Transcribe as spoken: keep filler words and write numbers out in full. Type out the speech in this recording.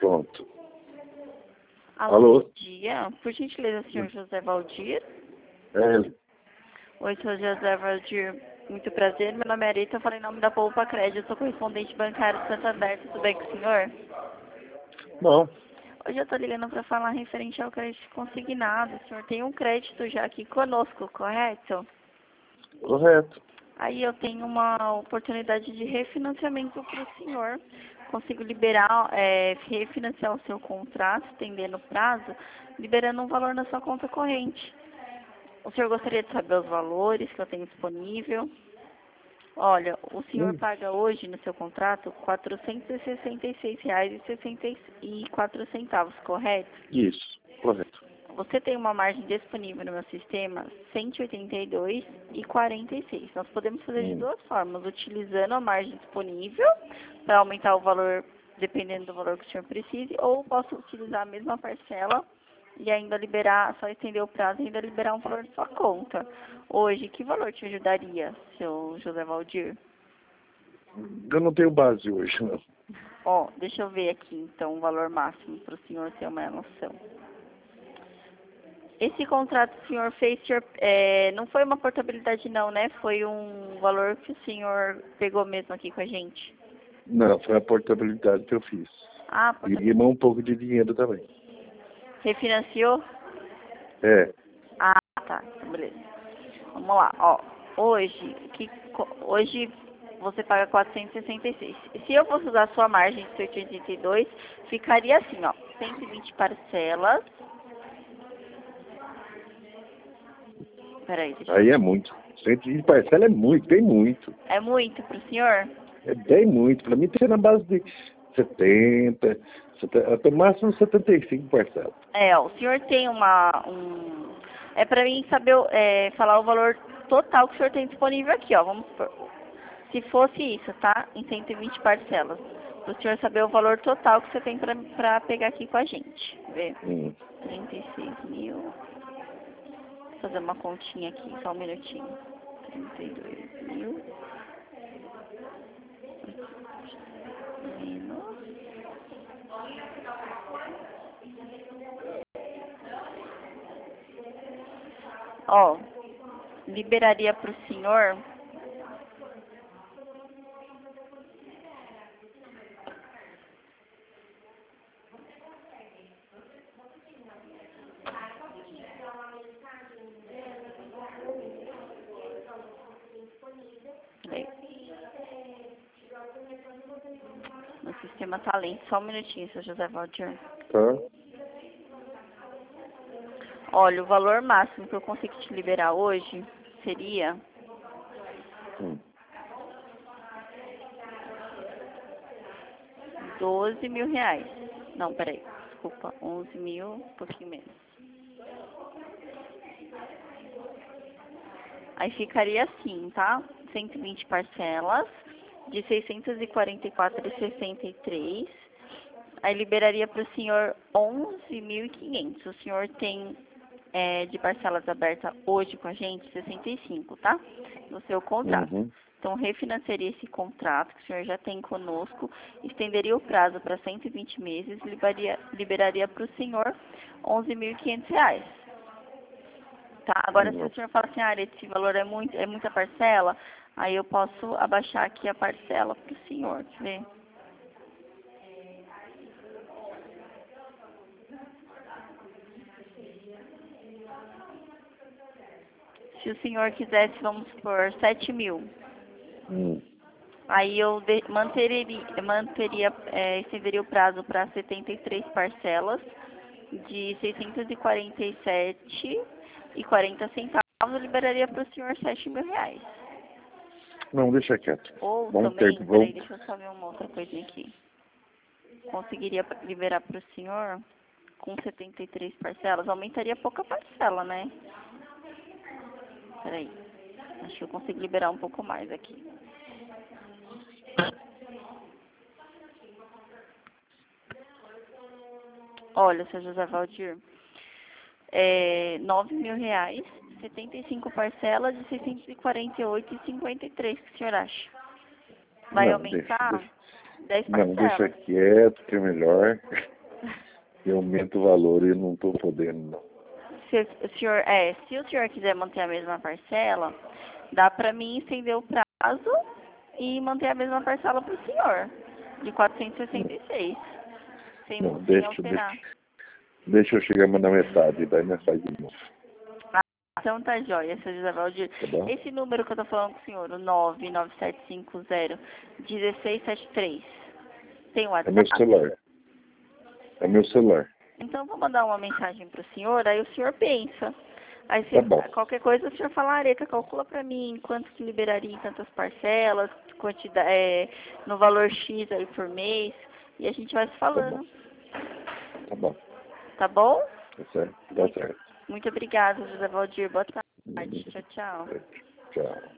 Pronto. Alô, Alô? bom dia. Por gentileza, senhor José Valdir. É ele. Oi, senhor José Valdir. Muito prazer. Meu nome é Arita. Eu falei em nome da Poupa Crédito. Sou correspondente bancário de Santander. Tudo bem com o senhor? Bom, Hoje eu estou ligando para falar referente ao crédito consignado. O senhor tem um crédito já aqui conosco, correto? correto. Aí eu tenho uma oportunidade de refinanciamento para o senhor. Consigo liberar, é, refinanciar o seu contrato, estendendo o prazo, liberando um valor na sua conta corrente. O senhor gostaria de saber os valores que eu tenho disponível? Olha, o senhor Hum. paga hoje no seu contrato quatrocentos e sessenta e seis reais e sessenta e quatro centavos, correto? Isso, correto. Você tem uma margem disponível no meu sistema cento e oitenta e dois reais e quarenta e seis centavos. Nós podemos fazer de Hum. duas formas, utilizando a margem disponível para aumentar o valor dependendo do valor que o senhor precise, ou posso utilizar a mesma parcela e ainda liberar, só estender o prazo e ainda liberar um valor de sua conta. Hoje, que valor te ajudaria, seu José Valdir? Eu não tenho base hoje, não. Ó, deixa eu ver aqui então o valor máximo para o senhor ter uma noção. Esse contrato que o senhor fez, senhor, é, não foi uma portabilidade não, né? Foi um valor que o senhor pegou mesmo aqui com a gente. Não, foi a portabilidade que eu fiz. Ah, E portabilidade. rimou um pouco de dinheiro também. Refinanciou? É, Ah, tá, então beleza. Vamos lá, ó. Hoje, que, co- hoje você paga quatrocentos e sessenta e seis. Se eu fosse usar a sua margem de cento e oitenta e dois, ficaria assim, ó. cento e vinte parcelas. Peraí, deixa eu... aí é muito. cento e vinte parcela é muito, bem muito. É muito pro senhor? É bem muito. Para mim tem na base de setenta, setenta até máximo setenta e cinco parcelas. É, ó, o senhor tem uma... Um, é pra mim saber, é, falar o valor total que o senhor tem disponível aqui, ó. Vamos supor. Se fosse isso, tá? Em cento e vinte parcelas. Para o senhor saber o valor total que você tem pra, pra pegar aqui com a gente. Vê. Hum. trinta e seis mil. Vou fazer uma continha aqui, só um minutinho. trinta e dois mil. Menos. Ó, liberaria para o senhor. Peraí. O sistema tá lento. Só um minutinho, seu José Valdir. Tá? Olha, o valor máximo que eu consigo te liberar hoje seria Hum. doze mil reais. Não, peraí. Desculpa, onze mil, um pouquinho menos. Aí ficaria assim, tá? cento e vinte parcelas de seiscentos e quarenta e quatro reais e sessenta e três centavos. Aí liberaria para o senhor onze mil e quinhentos. O senhor tem é, de parcelas abertas hoje com a gente sessenta e cinco, tá? No seu contrato. Uhum. Então, refinanciaria esse contrato que o senhor já tem conosco, estenderia o prazo para cento e vinte meses, liberaria, liberaria para o senhor onze mil e quinhentos reais. Tá? Agora, se Uhum. o senhor fala assim, ah, esse valor é, muito, é muita parcela, aí eu posso abaixar aqui a parcela para o senhor, quer ver? Se o senhor quisesse, vamos por sete mil. Hum. Aí eu de, manteria, manteria é, estenderia o prazo para setenta e três parcelas de seiscentos e quarenta e sete reais e quarenta centavos. Eu liberaria para o senhor sete mil reais. Não, deixa quieto. Ou Vamos também, ter, peraí, vamos, deixa eu só ver uma outra coisinha aqui. Conseguiria liberar para o senhor com setenta e três parcelas. Aumentaria pouca parcela, né? Peraí. Acho que eu consigo liberar um pouco mais aqui. Olha, seu José Valdir, é nove mil reais, setenta e cinco parcelas de seiscentos e quarenta e oito reais e cinquenta e três. O que o senhor acha? Vai não, deixa, aumentar deixa. dez Não, deixa parcelas. quieto, que é melhor. eu aumento o valor e não estou podendo, não. Se o senhor, é, se o senhor quiser manter a mesma parcela, dá para mim estender o prazo e manter a mesma parcela para o senhor, de quatrocentos e sessenta e seis, sem, Não, sem deixa, alterar. deixa, deixa eu chegar na metade, daí nós faz de novo. Ah, então tá jóia, seu José Valdir. Tá bom? Esse número que eu tô falando com o senhor, o nove nove sete cinco zero um seis sete três, tem o É meu WhatsApp? celular. É meu celular. Então eu vou mandar uma mensagem pro senhor, aí o senhor pensa. Aí Tá se bom. qualquer coisa o senhor fala, Areta, calcula pra mim quanto que liberaria em tantas parcelas, quantidade, é, no valor X aí por mês, e a gente vai se Tá bom. falando. Tá bom. Tá bom? Tá certo? Tá Muito, certo. muito obrigada, José Valdir. Boa tarde. Uhum. Tchau, tchau. Tchau.